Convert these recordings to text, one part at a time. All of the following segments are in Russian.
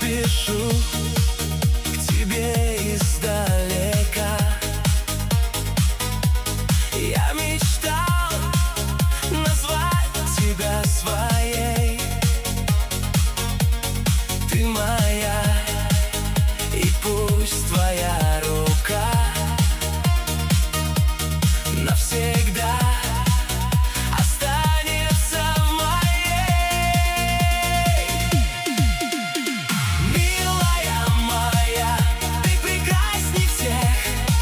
спешу к тебе издалека. Я мечтал назвать тебя своей. Ты моя, и пусть твоя рука навсегда останется в моей. Милая моя, ты прекрасней всех.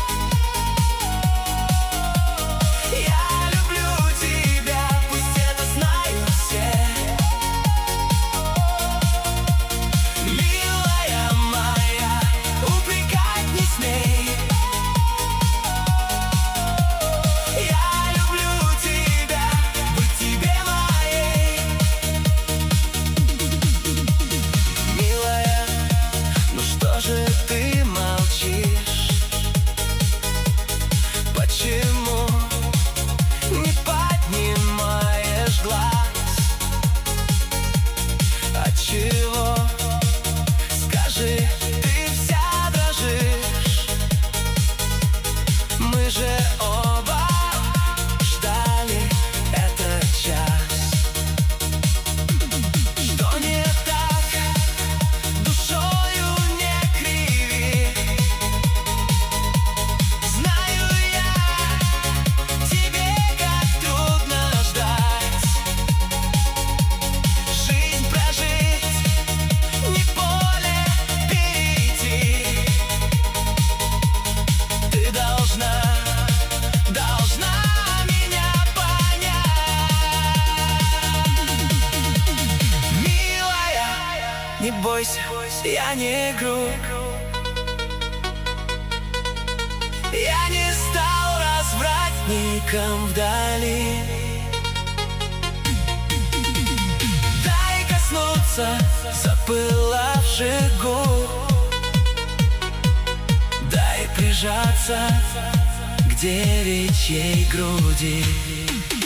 Я люблю тебя, пусть это знают все. Милая моя, упрекать не смей. Я люблю тебя, быть тебе моей. Милая, ну что же ты молчишь? Почему не поднимаешь глаз? Отчего? Скажи, ты вся дрожишь. Мы же оба ждали этот час. Что не так? Душою не криви. Знаю я, тебе как трудно ждать. Жизнь прожить, не поле перейти. Ты должна меня понять. Милая, не бойся, я не игру. Я не стал развратником вдали. Дай коснуться запылавших губ. Дай прижаться к девичьей груди.